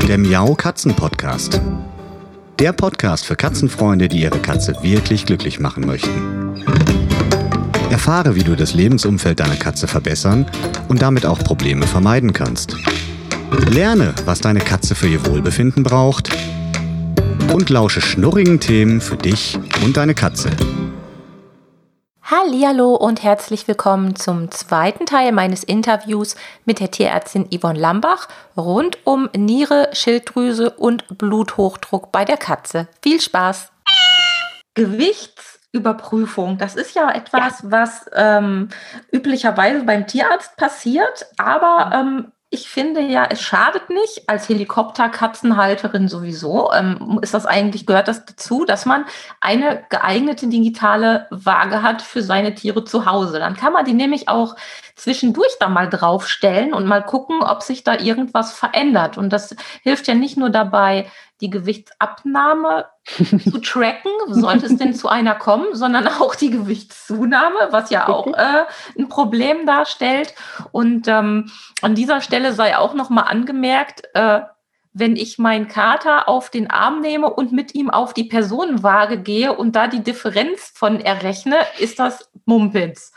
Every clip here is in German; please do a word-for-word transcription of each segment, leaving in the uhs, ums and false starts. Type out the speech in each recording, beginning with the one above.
der Miau Katzen Podcast. Der Podcast für Katzenfreunde, die ihre Katze wirklich glücklich machen möchten. Erfahre, wie du das Lebensumfeld deiner Katze verbessern und damit auch Probleme vermeiden kannst. Lerne, was deine Katze für ihr Wohlbefinden braucht und lausche schnurrigen Themen für dich und deine Katze. Hallihallo und herzlich willkommen zum zweiten Teil meines Interviews mit der Tierärztin Yvonne Lambach rund um Niere, Schilddrüse und Bluthochdruck bei der Katze. Viel Spaß! Gewichtsüberprüfung, das ist ja etwas, ja. was ähm, üblicherweise beim Tierarzt passiert, aber ähm, ich finde ja, es schadet nicht, als Helikopterkatzenhalterin sowieso, ähm, ist das eigentlich, gehört das dazu, dass man eine geeignete digitale Waage hat für seine Tiere zu Hause. Dann kann man die nämlich auch zwischendurch da mal draufstellen und mal gucken, ob sich da irgendwas verändert. Und das hilft ja nicht nur dabei, die Gewichtsabnahme zu tracken, sollte es denn zu einer kommen, sondern auch die Gewichtszunahme, was ja auch äh, ein Problem darstellt. Und ähm, an dieser Stelle sei auch nochmal angemerkt, äh, wenn ich meinen Kater auf den Arm nehme und mit ihm auf die Personenwaage gehe und da die Differenz von errechne, ist das Mumpitz.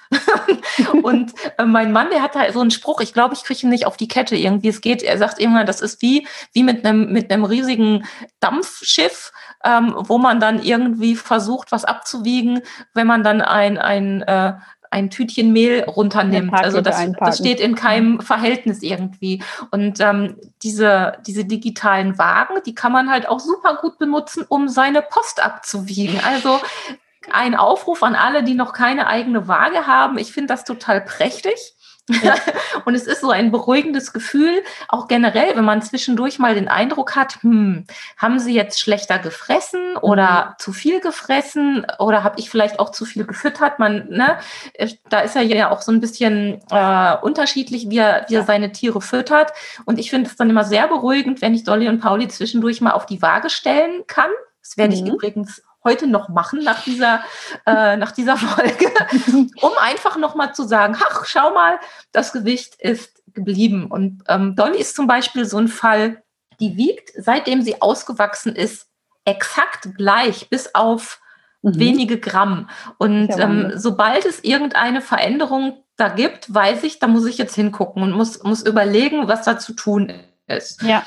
Und äh, mein Mann, der hat da so einen Spruch, ich glaube, ich kriege ihn nicht auf die Kette irgendwie. Es geht, er sagt irgendwann, das ist wie, wie mit einem mit einem riesigen Dampfschiff, ähm, wo man dann irgendwie versucht, was abzuwiegen, wenn man dann ein, ein äh, ein Tütchen Mehl runternimmt. Also das, das steht in keinem Verhältnis irgendwie. Und ähm, diese, diese digitalen Wagen, die kann man halt auch super gut benutzen, um seine Post abzuwiegen. Also ein Aufruf an alle, die noch keine eigene Waage haben. Ich finde das total prächtig. Ja. Und es ist so ein beruhigendes Gefühl, auch generell, wenn man zwischendurch mal den Eindruck hat, hm, haben sie jetzt schlechter gefressen oder mhm. zu viel gefressen oder habe ich vielleicht auch zu viel gefüttert? Man, ne, da ist er ja auch so ein bisschen äh, unterschiedlich, wie er, wie er seine Tiere füttert. Und ich finde es dann immer sehr beruhigend, wenn ich Dolly und Pauli zwischendurch mal auf die Waage stellen kann. Das werde ich mhm. übrigens heute noch machen nach dieser, äh, nach dieser Folge, um einfach nochmal zu sagen, ach, schau mal, das Gewicht ist geblieben. Und ähm, Dolly ist zum Beispiel so ein Fall, die wiegt, seitdem sie ausgewachsen ist, exakt gleich, bis auf mhm. wenige Gramm. Und ähm, sobald es irgendeine Veränderung da gibt, weiß ich, da muss ich jetzt hingucken und muss, muss überlegen, was da zu tun ist. Ist. Ja.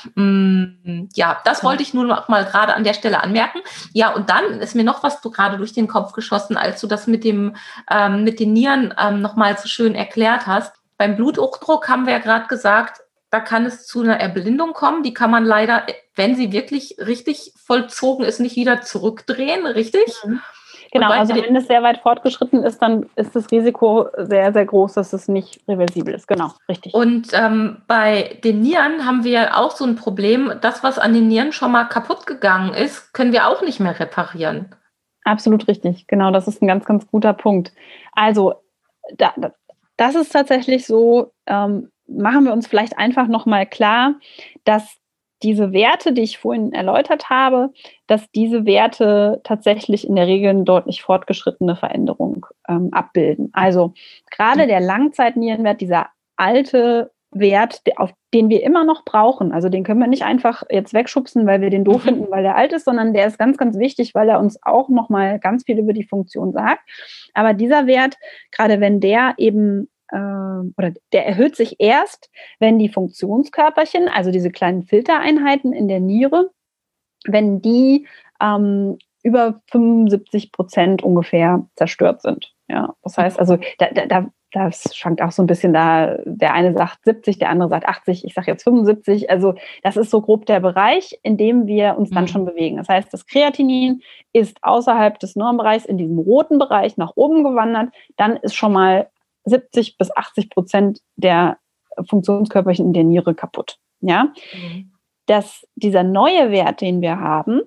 Mm, ja, das wollte ich nur noch mal gerade an der Stelle anmerken. Ja, und dann ist mir noch was gerade durch den Kopf geschossen, als du das mit dem ähm, mit den Nieren ähm, noch mal so schön erklärt hast. Beim Bluthochdruck haben wir ja gerade gesagt, da kann es zu einer Erblindung kommen. Die kann man leider, wenn sie wirklich richtig vollzogen ist, nicht wieder zurückdrehen, richtig? Mhm. Genau, also wenn es sehr weit fortgeschritten ist, dann ist das Risiko sehr, sehr groß, dass es nicht reversibel ist. Genau, richtig. Und ähm, bei den Nieren haben wir auch so ein Problem. Das, was an den Nieren schon mal kaputt gegangen ist, können wir auch nicht mehr reparieren. Absolut richtig. Genau, das ist ein ganz, ganz guter Punkt. Also, da, das ist tatsächlich so, ähm, machen wir uns vielleicht einfach nochmal klar, dass diese Werte, die ich vorhin erläutert habe, dass diese Werte tatsächlich in der Regel eine deutlich fortgeschrittene Veränderung ähm, abbilden. Also gerade der Langzeitnierenwert, dieser alte Wert, auf den wir immer noch brauchen, also den können wir nicht einfach jetzt wegschubsen, weil wir den doof finden, weil der alt ist, sondern der ist ganz, ganz wichtig, weil er uns auch nochmal ganz viel über die Funktion sagt. Aber dieser Wert, gerade wenn der eben oder der erhöht sich erst, wenn die Funktionskörperchen, also diese kleinen Filtereinheiten in der Niere, wenn die ähm, über fünfundsiebzig Prozent ungefähr zerstört sind. Ja, das heißt, also da, da, das schwankt auch so ein bisschen da, der eine sagt siebzig, der andere sagt achtzig, ich sage jetzt fünfundsiebzig, also das ist so grob der Bereich, in dem wir uns dann schon bewegen. Das heißt, das Kreatinin ist außerhalb des Normbereichs in diesem roten Bereich nach oben gewandert, dann ist schon mal siebzig bis achtzig Prozent der Funktionskörperchen in der Niere kaputt. Ja? Mhm. Das, dieser neue Wert, den wir haben,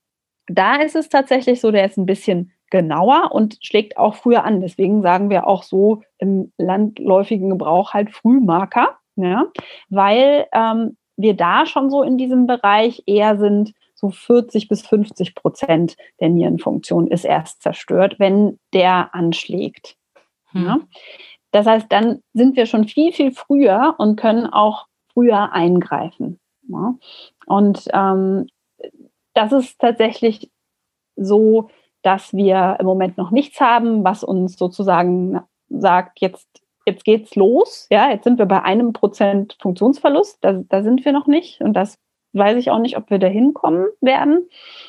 da ist es tatsächlich so, der ist ein bisschen genauer und schlägt auch früher an. Deswegen sagen wir auch so im landläufigen Gebrauch halt Frühmarker, ja? Weil ähm, wir da schon so in diesem Bereich eher sind, so vierzig bis fünfzig Prozent der Nierenfunktion ist erst zerstört, wenn der anschlägt. Mhm. Ja? Das heißt, dann sind wir schon viel, viel früher und können auch früher eingreifen. Ja. Und ähm, das ist tatsächlich so, dass wir im Moment noch nichts haben, was uns sozusagen sagt, jetzt, jetzt geht's los. Ja, jetzt sind wir bei einem Prozent Funktionsverlust. Da, da sind wir noch nicht. Und das weiß ich auch nicht, ob wir da hinkommen werden.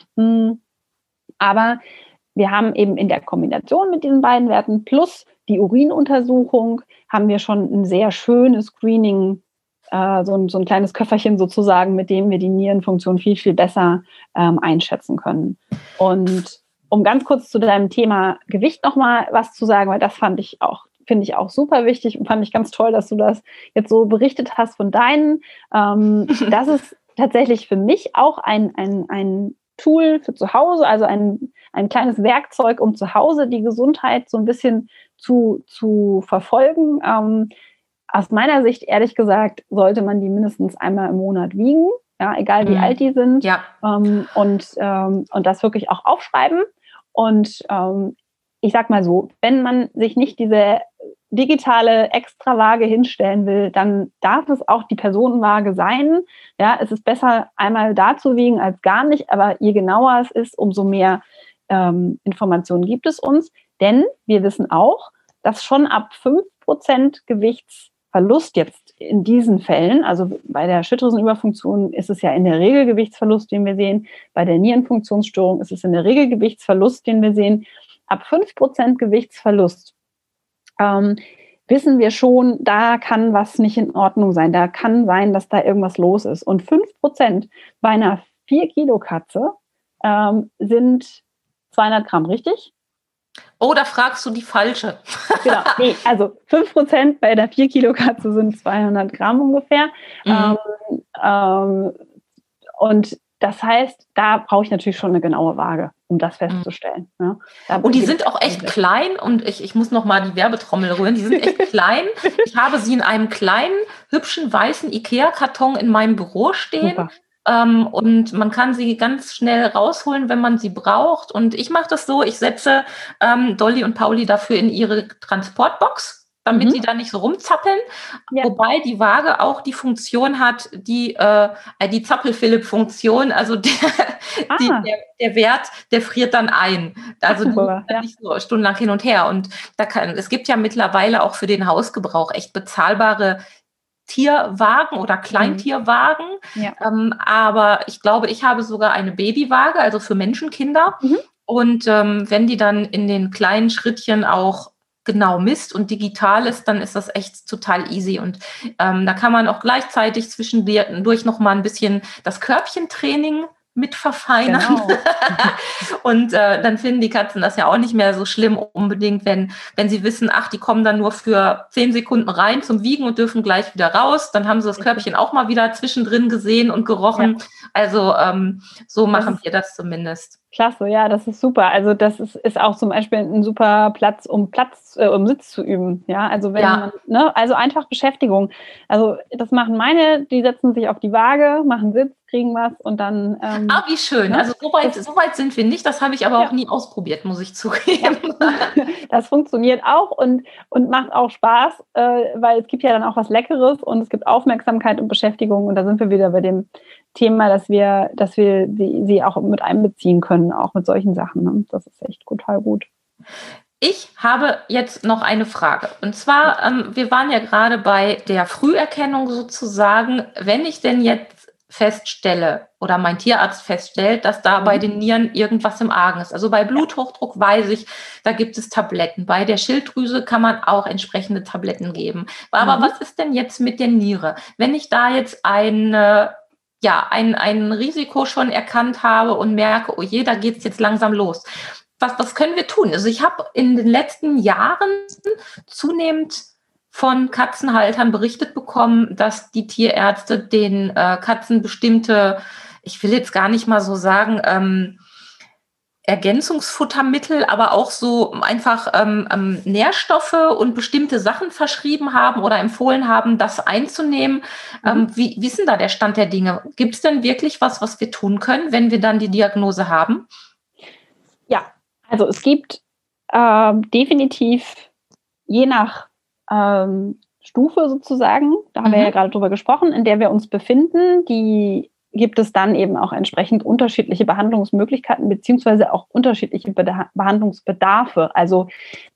Aber wir haben eben in der Kombination mit diesen beiden Werten plus die Urinuntersuchung haben wir schon ein sehr schönes Screening, äh, so, ein, so ein kleines Köfferchen sozusagen, mit dem wir die Nierenfunktion viel, viel besser ähm, einschätzen können. Und um ganz kurz zu deinem Thema Gewicht nochmal was zu sagen, weil das fand ich auch, finde ich auch super wichtig und fand ich ganz toll, dass du das jetzt so berichtet hast von deinen. Ähm, das ist tatsächlich für mich auch ein, ein, ein Tool für zu Hause, also ein, ein kleines Werkzeug, um zu Hause die Gesundheit so ein bisschen zu, zu verfolgen. Ähm, aus meiner Sicht, ehrlich gesagt, sollte man die mindestens einmal im Monat wiegen, ja, egal wie mhm. alt die sind, ja. ähm, und, ähm, und das wirklich auch aufschreiben. Und ähm, ich sag mal so, wenn man sich nicht diese digitale Extrawaage hinstellen will, dann darf es auch die Personenwaage sein. Ja, es ist besser, einmal da zu wiegen als gar nicht, aber je genauer es ist, umso mehr ähm, Informationen gibt es uns. Denn wir wissen auch, dass schon ab fünf Prozent Gewichtsverlust jetzt in diesen Fällen, also bei der Schilddrüsenüberfunktion ist es ja in der Regel Gewichtsverlust, den wir sehen, bei der Nierenfunktionsstörung ist es in der Regel Gewichtsverlust, den wir sehen. Ab fünf Prozent Gewichtsverlust ähm, wissen wir schon, da kann was nicht in Ordnung sein. Da kann sein, dass da irgendwas los ist. Und fünf Prozent bei einer vier Kilo Katze ähm, sind zweihundert Gramm, richtig? Oh, da fragst du die falsche. Genau, nee, also fünf Prozent bei der vier Kilo Katze sind zweihundert Gramm ungefähr. Mhm. Ähm, ähm, und das heißt, da brauche ich natürlich schon eine genaue Waage, um das festzustellen. Mhm. Ja. Und die sind auch echt klein und ich, ich muss noch mal die Werbetrommel rühren, die sind echt klein. Ich habe sie in einem kleinen, hübschen, weißen Ikea-Karton in meinem Büro stehen. Super. Ähm, und man kann sie ganz schnell rausholen, wenn man sie braucht. Und ich mache das so, ich setze ähm, Dolly und Pauli dafür in ihre Transportbox, damit mhm. die da nicht so rumzappeln. Ja. Wobei die Waage auch die Funktion hat, die, äh, die Zappel-Philipp-Funktion, also der, ah. die, der, der Wert, der friert dann ein. Also die ja. dann nicht so stundenlang hin und her. Und da kann, es gibt ja mittlerweile auch für den Hausgebrauch echt bezahlbare Tierwagen oder Kleintierwagen. Ja. Ähm, aber ich glaube, ich habe sogar eine Babywaage, also für Menschenkinder. Mhm. Und ähm, wenn die dann in den kleinen Schrittchen auch genau misst und digital ist, dann ist das echt total easy. Und ähm, da kann man auch gleichzeitig zwischendurch noch mal ein bisschen das Körbchentraining mit verfeinern. Genau. Und äh, dann finden die Katzen das ja auch nicht mehr so schlimm unbedingt, wenn, wenn sie wissen, ach, die kommen dann nur für zehn Sekunden rein zum Wiegen und dürfen gleich wieder raus. Dann haben sie das Körbchen auch mal wieder zwischendrin gesehen und gerochen. Ja. Also ähm, so machen wir das zumindest. Klasse, ja, das ist super. Also das ist, ist auch zum Beispiel ein super Platz, um Platz, äh, um Sitz zu üben. Ja, also wenn ja. man, ne, also einfach Beschäftigung. Also das machen meine, die setzen sich auf die Waage, machen Sitz, kriegen was und dann. Ähm, ah, wie schön. Ne? Also so weit, so weit sind wir nicht. Das habe ich aber ja. auch nie ausprobiert, muss ich zugeben. Ja. Das funktioniert auch und, und macht auch Spaß, äh, weil es gibt ja dann auch was Leckeres und es gibt Aufmerksamkeit und Beschäftigung und da sind wir wieder bei dem Thema, dass wir, dass wir sie, sie auch mit einbeziehen können, auch mit solchen Sachen. Ne? Das ist echt total gut. Ich habe jetzt noch eine Frage. Und zwar, ähm, wir waren ja gerade bei der Früherkennung sozusagen. Wenn ich denn jetzt feststelle oder mein Tierarzt feststellt, dass da mhm. bei den Nieren irgendwas im Argen ist. Also bei Bluthochdruck weiß ich, da gibt es Tabletten. Bei der Schilddrüse kann man auch entsprechende Tabletten geben. Aber mhm. was ist denn jetzt mit der Niere? Wenn ich da jetzt eine ja, ein, ein Risiko schon erkannt habe und merke, oh je, da geht es jetzt langsam los. Was, was können wir tun? Also ich habe in den letzten Jahren zunehmend von Katzenhaltern berichtet bekommen, dass die Tierärzte den äh, Katzen bestimmte, ich will jetzt gar nicht mal so sagen, ähm, Ergänzungsfuttermittel, aber auch so einfach ähm, ähm, Nährstoffe und bestimmte Sachen verschrieben haben oder empfohlen haben, das einzunehmen. Mhm. Ähm, wie, wie ist denn da der Stand der Dinge? Gibt es denn wirklich was, was wir tun können, wenn wir dann die Diagnose haben? Ja, also es gibt ähm, definitiv je nach ähm, Stufe sozusagen, da haben mhm. wir ja gerade drüber gesprochen, in der wir uns befinden, die gibt es dann eben auch entsprechend unterschiedliche Behandlungsmöglichkeiten beziehungsweise auch unterschiedliche Beda- Behandlungsbedarfe. Also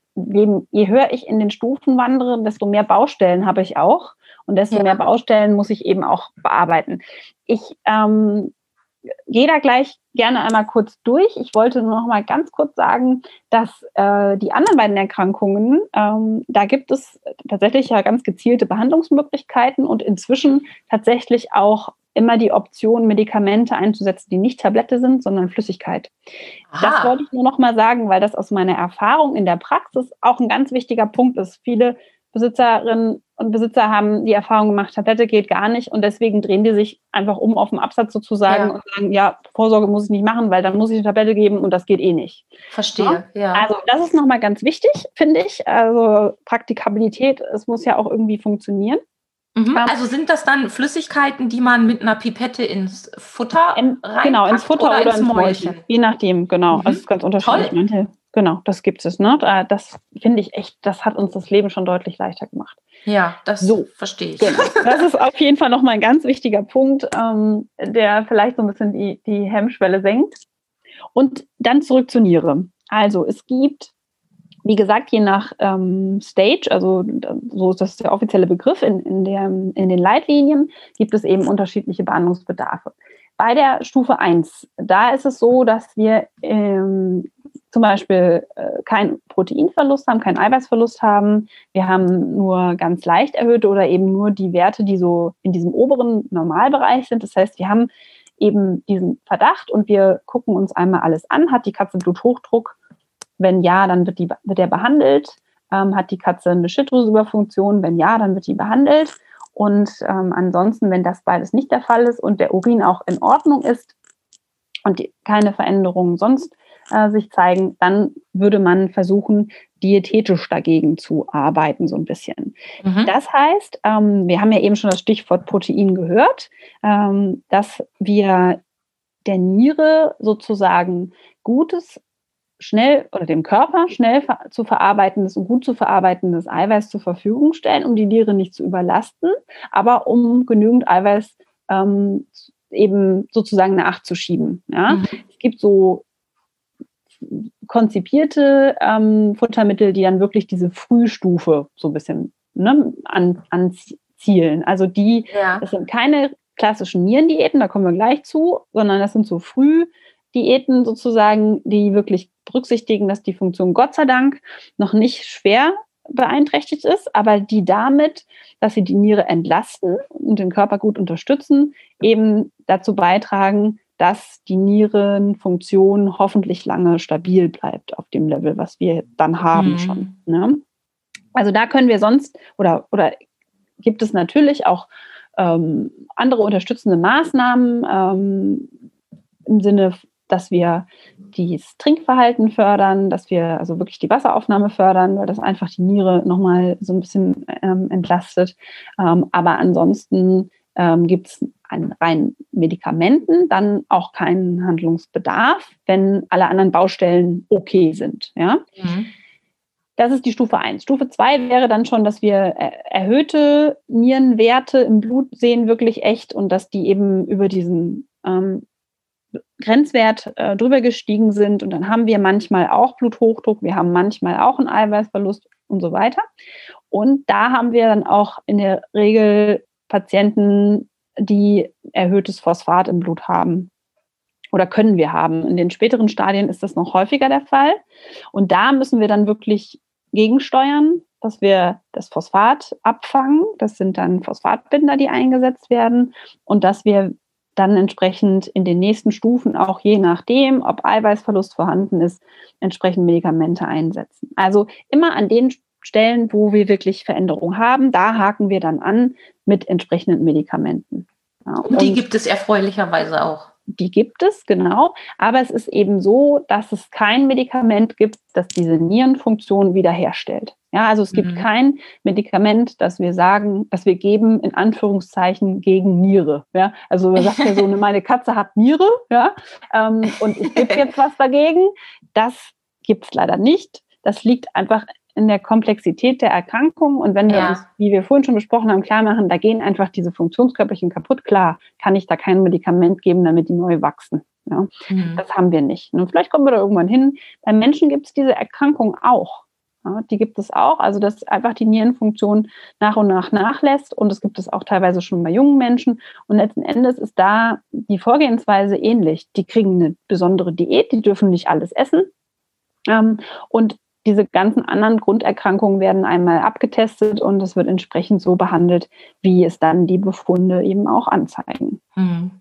je, je höher ich in den Stufen wandere, desto mehr Baustellen habe ich auch und desto ja. mehr Baustellen muss ich eben auch bearbeiten. Ich ähm, gehe da gleich gerne einmal kurz durch. Ich wollte nur noch mal ganz kurz sagen, dass äh, die anderen beiden Erkrankungen, ähm, da gibt es tatsächlich ja ganz gezielte Behandlungsmöglichkeiten und inzwischen tatsächlich auch immer die Option, Medikamente einzusetzen, die nicht Tablette sind, sondern Flüssigkeit. Aha. Das wollte ich nur noch mal sagen, weil das aus meiner Erfahrung in der Praxis auch ein ganz wichtiger Punkt ist. Viele Besitzerinnen und Besitzer haben die Erfahrung gemacht, Tablette geht gar nicht und deswegen drehen die sich einfach um auf den Absatz sozusagen ja. und sagen, ja, Vorsorge muss ich nicht machen, weil dann muss ich eine Tablette geben und das geht eh nicht. Verstehe, ja. ja. Also das ist nochmal ganz wichtig, finde ich. Also Praktikabilität, es muss ja auch irgendwie funktionieren. Mhm. Also sind das dann Flüssigkeiten, die man mit einer Pipette ins Futter in, reinpackt genau, ins Futter oder, oder ins Mäulchen? Je nachdem, genau. Mhm. Also es ist ganz unterschiedlich. Manche, genau, das gibt es. Ne? Das finde ich echt, das hat uns das Leben schon deutlich leichter gemacht. Ja, das so, verstehe ich. Genau. Das ist auf jeden Fall nochmal ein ganz wichtiger Punkt, ähm, der vielleicht so ein bisschen die, die Hemmschwelle senkt. Und dann zurück zur Niere. Also es gibt, wie gesagt, je nach ähm, Stage, also so ist das der offizielle Begriff in, in, der, in den Leitlinien, gibt es eben unterschiedliche Behandlungsbedarfe. Bei der Stufe eins, da ist es so, dass wir ähm, zum Beispiel äh, keinen Proteinverlust haben, keinen Eiweißverlust haben. Wir haben nur ganz leicht erhöhte oder eben nur die Werte, die so in diesem oberen Normalbereich sind. Das heißt, wir haben eben diesen Verdacht und wir gucken uns einmal alles an. Hat die Katze Bluthochdruck? Wenn ja, dann wird, die, wird der behandelt. Ähm, hat die Katze eine Schilddrüsenüberfunktion? Wenn ja, dann wird die behandelt. Und ähm, ansonsten, wenn das beides nicht der Fall ist und der Urin auch in Ordnung ist und die, keine Veränderungen sonst äh, sich zeigen, dann würde man versuchen, diätetisch dagegen zu arbeiten, so ein bisschen. Mhm. Das heißt, ähm, wir haben ja eben schon das Stichwort Protein gehört, ähm, dass wir der Niere sozusagen gutes, schnell oder dem Körper schnell ver- zu verarbeitendes und gut zu verarbeitendes Eiweiß zur Verfügung stellen, um die Niere nicht zu überlasten, aber um genügend Eiweiß ähm, eben sozusagen nachzuschieben. Ja? Mhm. Es gibt so konzipierte ähm, Futtermittel, die dann wirklich diese Frühstufe so ein bisschen ne, an, anzielen. Also die, ja. das sind keine klassischen Nierendiäten, da kommen wir gleich zu, sondern das sind so Frühdiäten sozusagen, die wirklich berücksichtigen, dass die Funktion Gott sei Dank noch nicht schwer beeinträchtigt ist, aber die damit, dass sie die Niere entlasten und den Körper gut unterstützen, eben dazu beitragen, dass die Nierenfunktion hoffentlich lange stabil bleibt auf dem Level, was wir dann haben mhm. schon. Ne? Also da können wir sonst, oder, oder gibt es natürlich auch ähm, andere unterstützende Maßnahmen ähm, im Sinne, dass wir das Trinkverhalten fördern, dass wir also wirklich die Wasseraufnahme fördern, weil das einfach die Niere nochmal so ein bisschen ähm, entlastet. Ähm, aber ansonsten ähm, gibt es an rein Medikamenten dann auch keinen Handlungsbedarf, wenn alle anderen Baustellen okay sind. Ja? Mhm. Das ist die Stufe eins. Stufe zwei wäre dann schon, dass wir erhöhte Nierenwerte im Blut sehen, wirklich echt, und dass die eben über diesen ähm, Grenzwert äh, drüber gestiegen sind. Und dann haben wir manchmal auch Bluthochdruck, wir haben manchmal auch einen Eiweißverlust und so weiter. Und da haben wir dann auch in der Regel Patienten, die erhöhtes Phosphat im Blut haben. Oder können wir haben. In den späteren Stadien ist das noch häufiger der Fall. Und da müssen wir dann wirklich gegensteuern, dass wir das Phosphat abfangen. Das sind dann Phosphatbinder, die eingesetzt werden. Und dass wir dann entsprechend in den nächsten Stufen, auch je nachdem, ob Eiweißverlust vorhanden ist, entsprechend Medikamente einsetzen. Also immer an den Stellen, wo wir wirklich Veränderungen haben, da haken wir dann an mit entsprechenden Medikamenten. Ja, und die und gibt es erfreulicherweise auch. Die gibt es, genau. Aber es ist eben so, dass es kein Medikament gibt, das diese Nierenfunktion wiederherstellt. Ja, also es gibt mhm. kein Medikament, das wir sagen, das wir geben, in Anführungszeichen, gegen Niere. Ja, also man sagt ja so, meine Katze hat Niere, ja, ähm, und ich gebe jetzt was dagegen. Das gibt es leider nicht. Das liegt einfach in der Komplexität der Erkrankung. Und wenn wir Ja. uns, wie wir vorhin schon besprochen haben, klar machen, da gehen einfach diese Funktionskörperchen kaputt, klar, kann ich da kein Medikament geben, damit die neu wachsen. Ja, Mhm. das haben wir nicht. Und vielleicht kommen wir da irgendwann hin. Bei Menschen gibt es diese Erkrankung auch. Ja, die gibt es auch, also dass einfach die Nierenfunktion nach und nach nachlässt, und es gibt es auch teilweise schon bei jungen Menschen, und letzten Endes ist da die Vorgehensweise ähnlich. Die kriegen eine besondere Diät, die dürfen nicht alles essen, ähm, und diese ganzen anderen Grunderkrankungen werden einmal abgetestet und es wird entsprechend so behandelt, wie es dann die Befunde eben auch anzeigen. Mhm.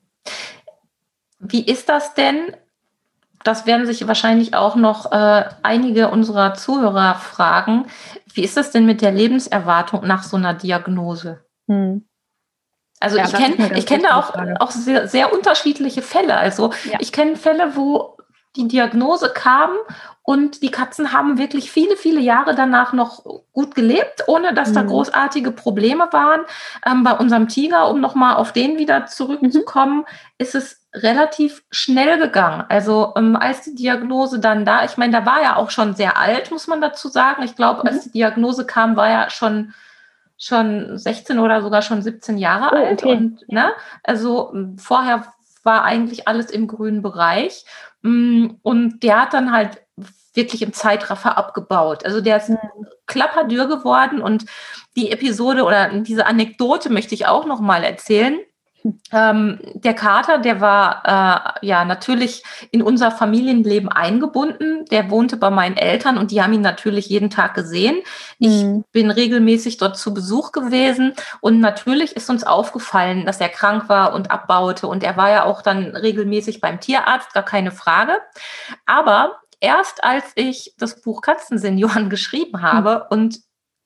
Wie ist das denn? Das werden sich wahrscheinlich auch noch äh, einige unserer Zuhörer fragen. Wie ist das denn mit der Lebenserwartung nach so einer Diagnose? Hm. Also Ja, ich das ist eine kenne ganz ich kenne da wichtige auch, Frage. auch sehr, sehr unterschiedliche Fälle. Also Ja. ich kenne Fälle, wo die Diagnose kam und die Katzen haben wirklich viele, viele Jahre danach noch gut gelebt, ohne dass da Mhm. großartige Probleme waren. Ähm, bei unserem Tiger, um nochmal auf den wieder zurückzukommen, ist es relativ schnell gegangen. Also ähm, als die Diagnose dann da, ich meine, da war er auch schon sehr alt, muss man dazu sagen. Ich glaube, als die Diagnose kam, war er schon schon sechzehn oder sogar schon siebzehn Jahre Oh, alt. okay. Und ne, also m, vorher war eigentlich alles im grünen Bereich. Mm, Und der hat dann halt wirklich im Zeitraffer abgebaut. Also der ist Mhm. klapperdürr geworden, und die Episode oder diese Anekdote möchte ich auch noch mal erzählen. Ähm, der Kater, der war äh, ja natürlich in unser Familienleben eingebunden. Der wohnte bei meinen Eltern und die haben ihn natürlich jeden Tag gesehen. Ich Mhm. bin regelmäßig dort zu Besuch gewesen und natürlich ist uns aufgefallen, dass er krank war und abbaute, und er war ja auch dann regelmäßig beim Tierarzt, gar keine Frage. Aber erst als ich das Buch Katzensenioren geschrieben habe und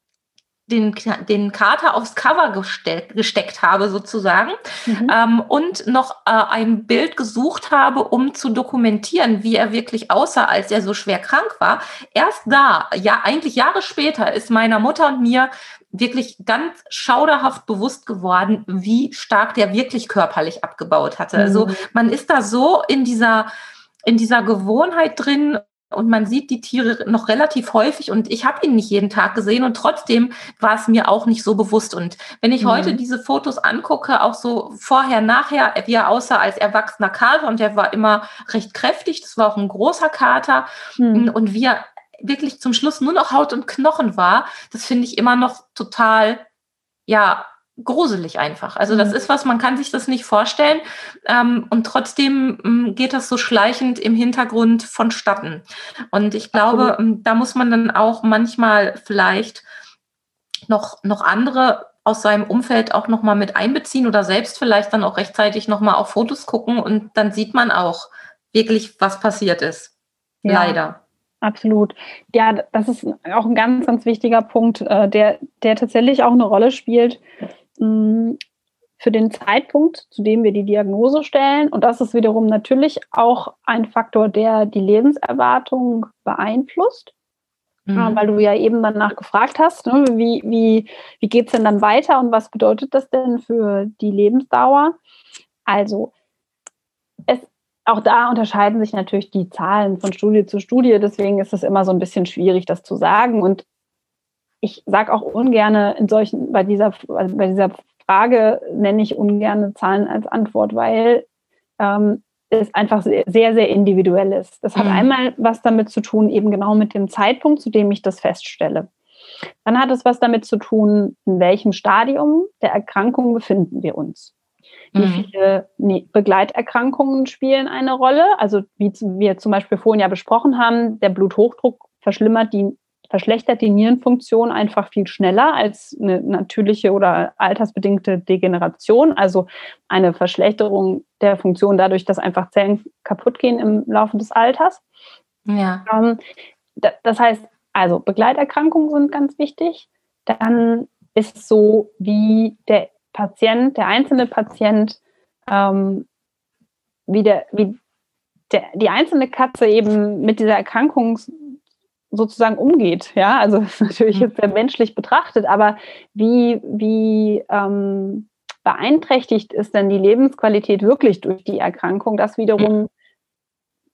den, den Kater aufs Cover gesteckt, gesteckt habe sozusagen, Mhm. ähm, und noch äh, ein Bild gesucht habe, um zu dokumentieren, wie er wirklich aussah, als er so schwer krank war. Erst da, ja eigentlich Jahre später, ist meiner Mutter und mir wirklich ganz schauderhaft bewusst geworden, wie stark der wirklich körperlich abgebaut hatte. Also Mhm. man ist da so in dieser, in dieser Gewohnheit drin, und man sieht die Tiere noch relativ häufig, und ich habe ihn nicht jeden Tag gesehen, und trotzdem war es mir auch nicht so bewusst. Und wenn ich Mhm. heute diese Fotos angucke, auch so vorher, nachher, wie er aussah als erwachsener Kater, und er war immer recht kräftig, das war auch ein großer Kater, Mhm. und wie er wirklich zum Schluss nur noch Haut und Knochen war, das finde ich immer noch total, ja, gruselig einfach. Also das Mhm. ist was, man kann sich das nicht vorstellen, ähm, und trotzdem ähm, geht das so schleichend im Hintergrund vonstatten. Und ich glaube, ähm, da muss man dann auch manchmal vielleicht noch, noch andere aus seinem Umfeld auch noch mal mit einbeziehen oder selbst vielleicht dann auch rechtzeitig noch mal auf Fotos gucken, und dann sieht man auch wirklich, was passiert ist. Ja. Leider. Absolut. Ja, das ist auch ein ganz, ganz wichtiger Punkt, äh, der, der tatsächlich auch eine Rolle spielt mh, für den Zeitpunkt, zu dem wir die Diagnose stellen. Und das ist wiederum natürlich auch ein Faktor, der die Lebenserwartung beeinflusst. Mhm. Ja, weil du ja eben danach gefragt hast, ne, wie, wie, wie geht es denn dann weiter und was bedeutet das denn für die Lebensdauer? Also, es auch da unterscheiden sich natürlich die Zahlen von Studie zu Studie, deswegen ist es immer so ein bisschen schwierig, das zu sagen. Und ich sage auch ungern in solchen, bei dieser, also bei dieser Frage nenne ich ungern Zahlen als Antwort, weil ähm, es einfach sehr, sehr, sehr individuell ist. Das hat Mhm. einmal was damit zu tun, eben genau mit dem Zeitpunkt, zu dem ich das feststelle. Dann hat es was damit zu tun, in welchem Stadium der Erkrankung befinden wir uns. Wie Mhm. viele nee, Begleiterkrankungen spielen eine Rolle? Also wie wir zum Beispiel vorhin ja besprochen haben, der Bluthochdruck verschlimmert die, verschlechtert die Nierenfunktion einfach viel schneller als eine natürliche oder altersbedingte Degeneration, also eine Verschlechterung der Funktion dadurch, dass einfach Zellen kaputt gehen im Laufe des Alters. Ja. Ähm, da, das heißt, also Begleiterkrankungen sind ganz wichtig. Dann ist es so, wie der Patient, der einzelne Patient, ähm, wie, der, wie der, die einzelne Katze eben mit dieser Erkrankung sozusagen umgeht. Ja, also das ist natürlich jetzt sehr menschlich betrachtet, aber wie, wie ähm, beeinträchtigt ist denn die Lebensqualität wirklich durch die Erkrankung? Das wiederum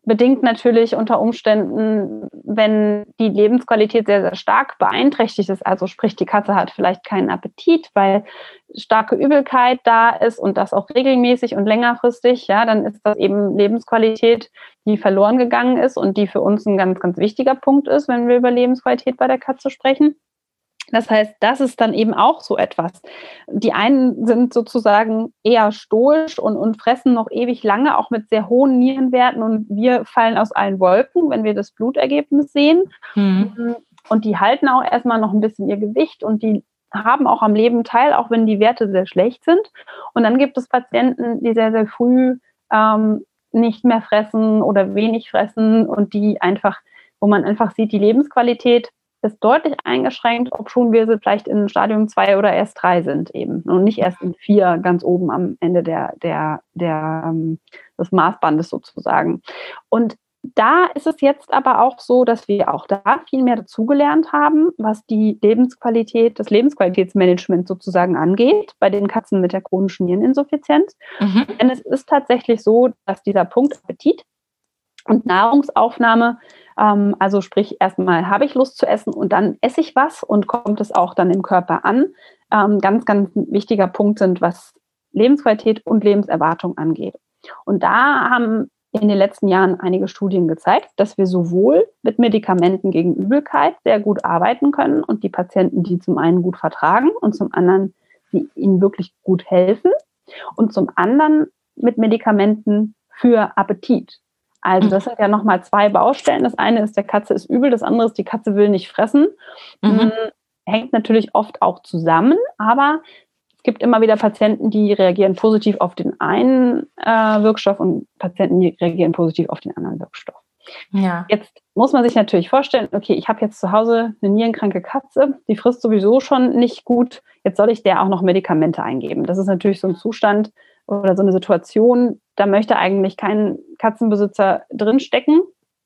bedingt natürlich unter Umständen, wenn die Lebensqualität sehr, sehr stark beeinträchtigt ist, also sprich, die Katze hat vielleicht keinen Appetit, weil starke Übelkeit da ist und das auch regelmäßig und längerfristig, ja, dann ist das eben Lebensqualität, die verloren gegangen ist und die für uns ein ganz, ganz wichtiger Punkt ist, wenn wir über Lebensqualität bei der Katze sprechen. Das heißt, das ist dann eben auch so etwas. Die einen sind sozusagen eher stoisch und, und fressen noch ewig lange, auch mit sehr hohen Nierenwerten. Und wir fallen aus allen Wolken, wenn wir das Blutergebnis sehen. Mhm. Und die halten auch erstmal noch ein bisschen ihr Gewicht und die haben auch am Leben teil, auch wenn die Werte sehr schlecht sind. Und dann gibt es Patienten, die sehr, sehr früh ähm, nicht mehr fressen oder wenig fressen und die einfach, wo man einfach sieht, die Lebensqualität ist deutlich eingeschränkt, ob schon wir vielleicht in Stadium zwei oder erst drei sind eben und nicht erst in vier ganz oben am Ende der, der, der, ähm, des Maßbandes sozusagen. Und da ist es jetzt aber auch so, dass wir auch da viel mehr dazugelernt haben, was die Lebensqualität, das Lebensqualitätsmanagement sozusagen angeht, bei den Katzen mit der chronischen Niereninsuffizienz. Mhm. Denn es ist tatsächlich so, dass dieser Punkt Appetit und Nahrungsaufnahme, ähm, also sprich erstmal habe ich Lust zu essen und dann esse ich was und kommt es auch dann im Körper an, ähm, ganz, ganz wichtiger Punkt sind, was Lebensqualität und Lebenserwartung angeht. Und da haben in den letzten Jahren einige Studien gezeigt, dass wir sowohl mit Medikamenten gegen Übelkeit sehr gut arbeiten können und die Patienten, die zum einen gut vertragen und zum anderen, die ihnen wirklich gut helfen und zum anderen mit Medikamenten für Appetit. Also das sind ja nochmal zwei Baustellen. Das eine ist, der Katze ist übel, das andere ist, die Katze will nicht fressen. Mhm. Hängt natürlich oft auch zusammen, aber es gibt immer wieder Patienten, die reagieren positiv auf den einen äh, Wirkstoff und Patienten, die reagieren positiv auf den anderen Wirkstoff. Ja. Jetzt muss man sich natürlich vorstellen, okay, ich habe jetzt zu Hause eine nierenkranke Katze, die frisst sowieso schon nicht gut, jetzt soll ich der auch noch Medikamente eingeben. Das ist natürlich so ein Zustand oder so eine Situation, da möchte eigentlich kein Katzenbesitzer drinstecken.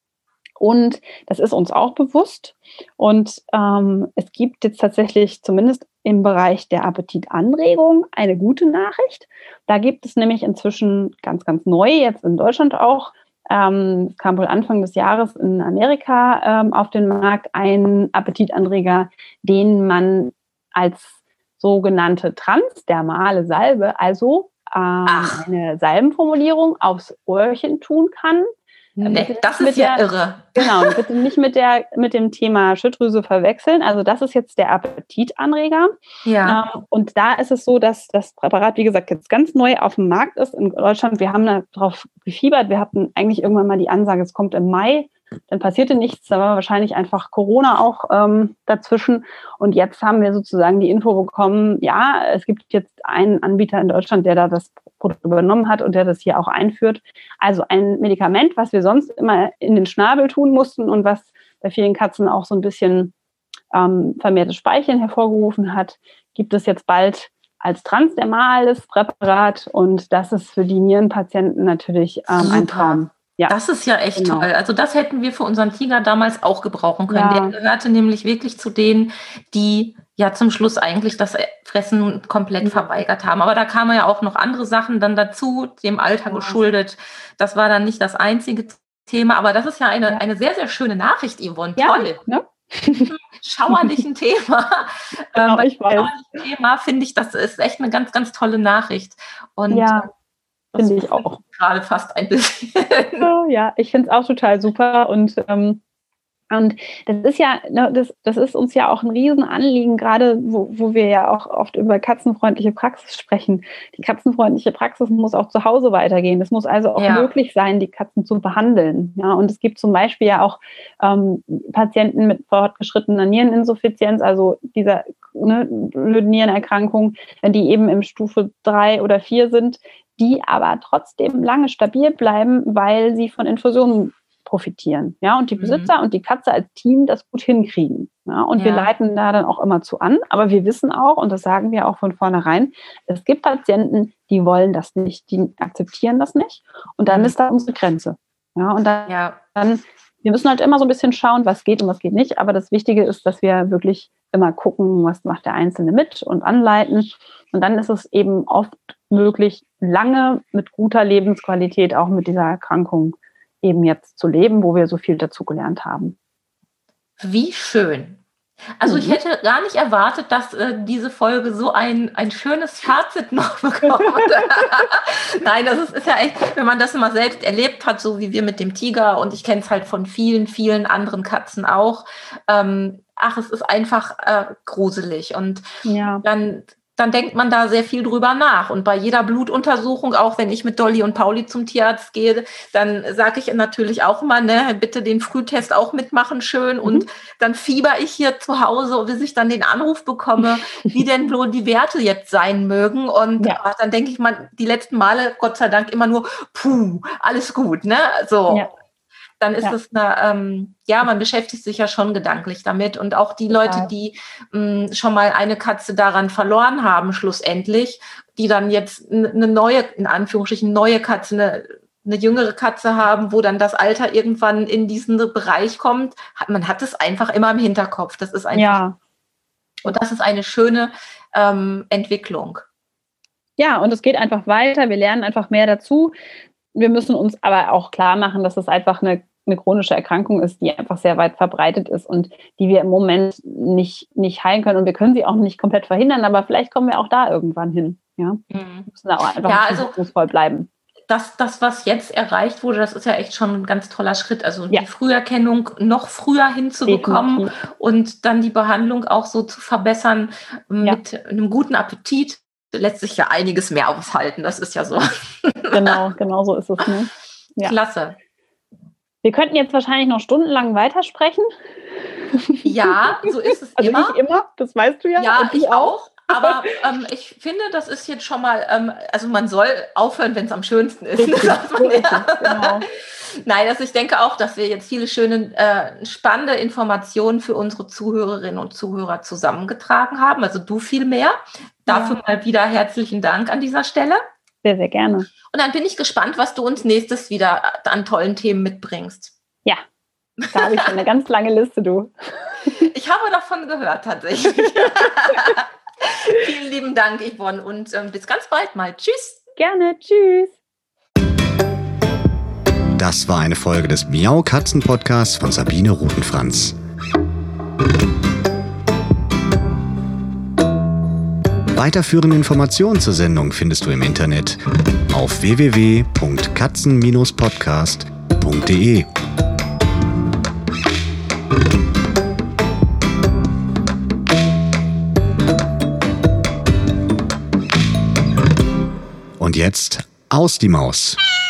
Und das ist uns auch bewusst. Und ähm, es gibt jetzt tatsächlich zumindest im Bereich der Appetitanregung eine gute Nachricht. Da gibt es nämlich inzwischen ganz, ganz neu, jetzt in Deutschland auch, ähm, kam wohl Anfang des Jahres in Amerika ähm, auf den Markt, ein Appetitanreger, den man als sogenannte transdermale Salbe, also ähm, eine Salbenformulierung aufs Öhrchen tun kann. Nee, das ist ja der, irre. Genau, bitte nicht mit, der, mit dem Thema Schilddrüse verwechseln. Also das ist jetzt der Appetitanreger. Ja. Ähm, und da ist es so, dass das Präparat, wie gesagt, jetzt ganz neu auf dem Markt ist in Deutschland. Wir haben darauf gefiebert. Wir hatten eigentlich irgendwann mal die Ansage, es kommt im Mai. Dann passierte nichts. Da war wahrscheinlich einfach Corona auch ähm, dazwischen. Und jetzt haben wir sozusagen die Info bekommen, ja, es gibt jetzt einen Anbieter in Deutschland, der da das Produkt übernommen hat und der das hier auch einführt. Also ein Medikament, was wir sonst immer in den Schnabel tun mussten und was bei vielen Katzen auch so ein bisschen ähm, vermehrtes Speicheln hervorgerufen hat, gibt es jetzt bald als transdermales Präparat und das ist für die Nierenpatienten natürlich ähm, ein Traum. Ja. Das ist ja echt genau. toll. Also das hätten wir für unseren Tiger damals auch gebrauchen können. Ja. Der gehörte nämlich wirklich zu denen, die ja zum Schluss eigentlich das Fressen komplett mhm. verweigert haben. Aber da kamen ja auch noch andere Sachen dann dazu, dem Alter ja. geschuldet. Das war dann nicht das einzige Thema. Aber das ist ja eine, ja. eine sehr, sehr schöne Nachricht, Yvonne. Ja, toll. Ne? Schauerlichen Thema. Genau, ähm, ich weiß. Schauerlichen Thema finde ich, das ist echt eine ganz, ganz tolle Nachricht. Und ja. Finde ich auch. Gerade fast ein bisschen. Ja, ich finde es auch total super. Und, ähm, und das ist ja, ne, das, das ist uns ja auch ein Riesenanliegen, gerade wo, wo wir ja auch oft über katzenfreundliche Praxis sprechen. Die katzenfreundliche Praxis muss auch zu Hause weitergehen. Es muss also auch ja. möglich sein, die Katzen zu behandeln. Ja, und es gibt zum Beispiel ja auch ähm, Patienten mit fortgeschrittener Niereninsuffizienz, also dieser ne, Nierenerkrankung, wenn die eben im Stufe drei oder vier sind, die aber trotzdem lange stabil bleiben, weil sie von Infusionen profitieren. Ja, und die Besitzer mhm. und die Katze als Team das gut hinkriegen. Ja, und ja. wir leiten da dann auch immer zu an. Aber wir wissen auch, und das sagen wir auch von vornherein, es gibt Patienten, die wollen das nicht, die akzeptieren das nicht. Und dann mhm. ist da unsere Grenze. Ja, und dann, ja. dann, wir müssen halt immer so ein bisschen schauen, was geht und was geht nicht. Aber das Wichtige ist, dass wir wirklich immer gucken, was macht der Einzelne mit und anleiten. Und dann ist es eben oft möglich, lange mit guter Lebensqualität auch mit dieser Erkrankung eben jetzt zu leben, wo wir so viel dazugelernt haben. Wie schön. Also ich hätte gar nicht erwartet, dass äh, diese Folge so ein, ein schönes Fazit noch bekommt. Nein, das ist, ist ja echt, wenn man das immer selbst erlebt hat, so wie wir mit dem Tiger, und ich kenne es halt von vielen, vielen anderen Katzen auch. Ähm, ach, es ist einfach äh, gruselig. Und ja. dann... dann denkt man da sehr viel drüber nach. Und bei jeder Blutuntersuchung, auch wenn ich mit Dolly und Pauli zum Tierarzt gehe, dann sage ich natürlich auch immer, ne, bitte den Frühtest auch mitmachen, schön. Mhm. Und dann fieber ich hier zu Hause, bis ich dann den Anruf bekomme, wie denn wohl die Werte jetzt sein mögen. Und ja. ach, dann denke ich mal, die letzten Male, Gott sei Dank, immer nur, puh, alles gut, ne? So. Ja. Dann ist es ja. eine, ähm, ja, man beschäftigt sich ja schon gedanklich damit. Und auch die Total. Leute, die mh, schon mal eine Katze daran verloren haben, schlussendlich, die dann jetzt eine neue, in Anführungsstrichen, neue Katze, eine, eine jüngere Katze haben, wo dann das Alter irgendwann in diesen Bereich kommt, hat, man hat es einfach immer im Hinterkopf. Das ist einfach, ja. und das ist eine schöne ähm, Entwicklung. Ja, und es geht einfach weiter. Wir lernen einfach mehr dazu. Wir müssen uns aber auch klar machen, dass es einfach eine, eine chronische Erkrankung ist, die einfach sehr weit verbreitet ist und die wir im Moment nicht, nicht heilen können. Und wir können sie auch nicht komplett verhindern, aber vielleicht kommen wir auch da irgendwann hin. Ja? Mhm. Wir müssen da auch einfach ja, also, hoffnungsvoll bleiben. Das, das, was jetzt erreicht wurde, das ist ja echt schon ein ganz toller Schritt. Also ja. die Früherkennung noch früher hinzubekommen Definitiv. Und dann die Behandlung auch so zu verbessern mit ja. einem guten Appetit. Lässt sich ja einiges mehr aushalten, das ist ja so. Genau, genau so ist es. Ne? Ja. Klasse. Wir könnten jetzt wahrscheinlich noch stundenlang weitersprechen. Ja, so ist es also immer. Also ich immer, das weißt du ja. Ja, ich auch. Aber ähm, ich finde, das ist jetzt schon mal, ähm, also man soll aufhören, wenn es am schönsten ist. Richtig, sagt man so ist ja. es, genau. Nein, also ich denke auch, dass wir jetzt viele schöne, äh, spannende Informationen für unsere Zuhörerinnen und Zuhörer zusammengetragen haben. Also du viel mehr. Dafür ja. mal wieder herzlichen Dank an dieser Stelle. Sehr, sehr gerne. Und dann bin ich gespannt, was du uns nächstes wieder an tollen Themen mitbringst. Ja, da habe ich schon eine ganz lange Liste, du. Ich habe davon gehört, tatsächlich. Vielen lieben Dank, Yvonne, und ähm, bis ganz bald mal. Tschüss. Gerne, tschüss. Das war eine Folge des Miau Katzen Podcasts von Sabine Rutenfranz. Weiterführende Informationen zur Sendung findest du im Internet auf w w w punkt katzen Bindestrich podcast punkt de. Und jetzt aus die Maus.